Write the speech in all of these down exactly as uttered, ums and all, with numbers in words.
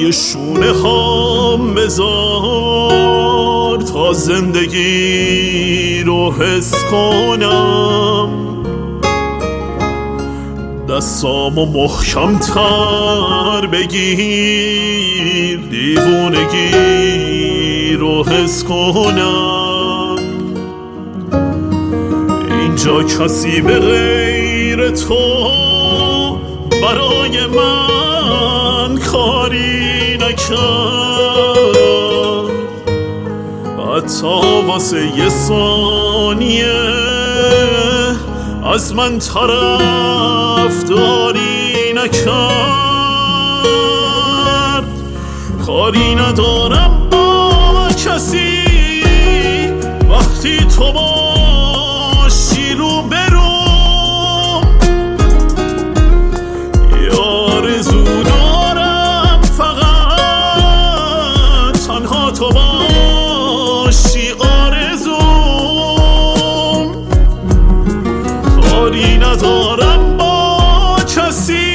روی شونه هم بذار تا زندگی رو حس کنم، دستامو محکم تر بگیر دیوونگی رو حس کنم. اینجا کسی به غیر تو برای من کاری نکرد، حتی واسه یه ثانیه از من طرفداری نکرد. کاری ندارم با کسی وقتی تو باشی رو برو، یه آرزو دارم فقط تنها تو باشی آرزوم. کاری ندارم با کسی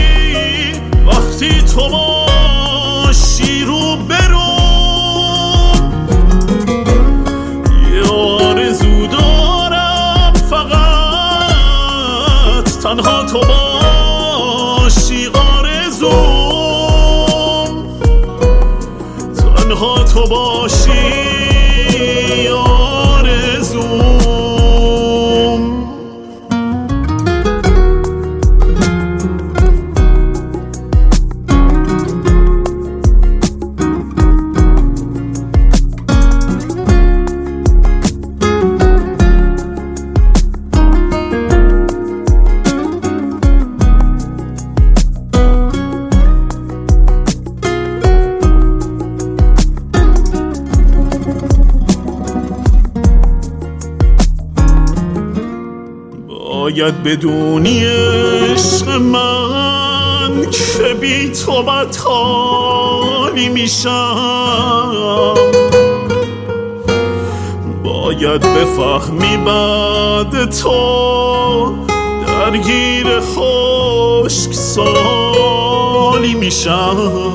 وقتی تو باشی رو برو، یه آرزو دارم فقط تنها تو باشی آرزوم، تنها تو باشی آرزوم. باید بدونی عشق من که بی تو بدحالی میشم، باید بفهمی بعد تو درگیر خشک سالی میشم.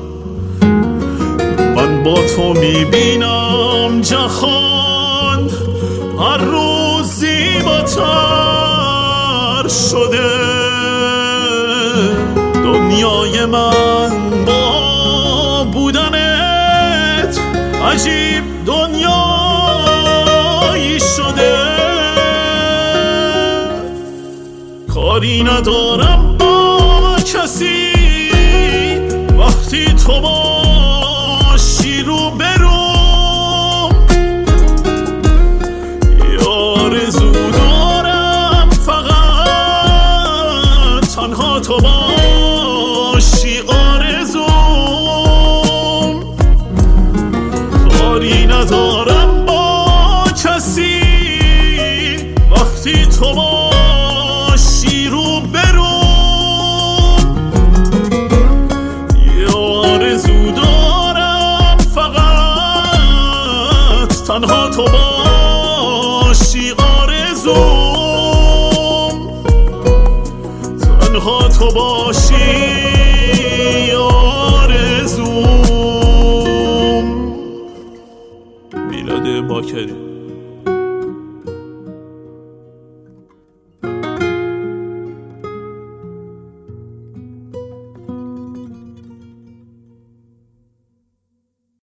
من با تو میبینم جهان هر روز زیباتر شده، دنیای من با بودنت عجیب دنیایی شده. کاری ندارم با کسی وقتی تو باشی رو برو، یه آرزو دارم فقط تنها تو باشی آرزوم. کاری ندارم با کسی وقتی تو باشی رو برو، یه آرزو دارم فقط تنها تو باشی آرزوم، تنها تو باشی